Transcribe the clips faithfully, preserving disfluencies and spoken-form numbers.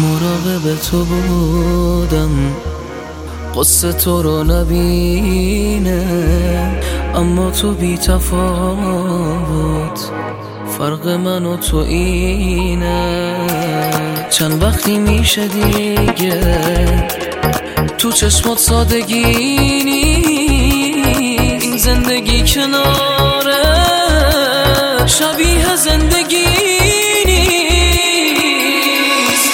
مراقب تو بودم قصه تو رو نبینه، اما تو بی تفاوت فرق من و تو اینه. چند وقتی میشه دیگه تو چشمات سادگی نیست، این زندگی کناره شبیه زندگی نیست.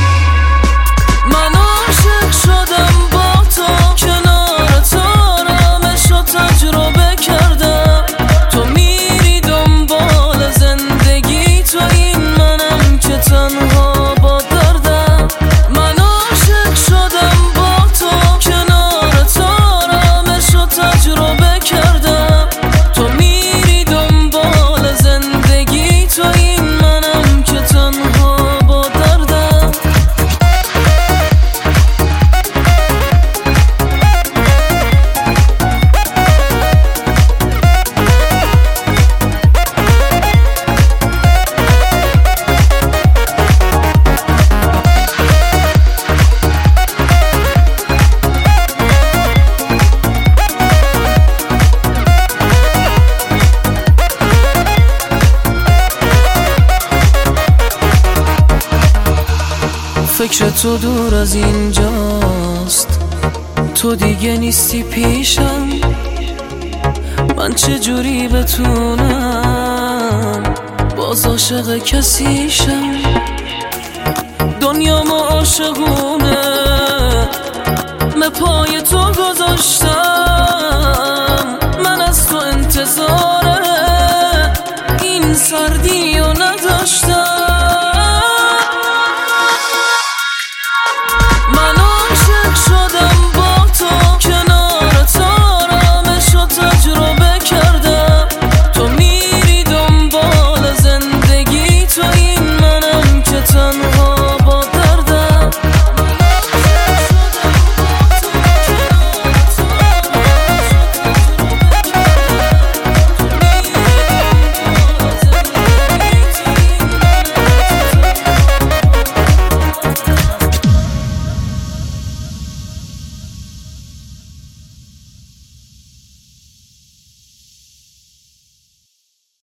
من عاشق شدم با تو، کنارت آرامشو تجربه کردم. تو میری دنبال زندگی، تو این منم که تنها با دردم. من عاشق شدم با تو، کنارت آرامشو تجربه کردم. تو میری دنبال زندگی، تو این منم که تنها با دردم. فکر تو دور از اینجاست، تو دیگه نیستی پیشم. من چجوری بتونم باز عاشق کسیشم؟ دنیا ما عاشقونه به پای تو گذاشتم.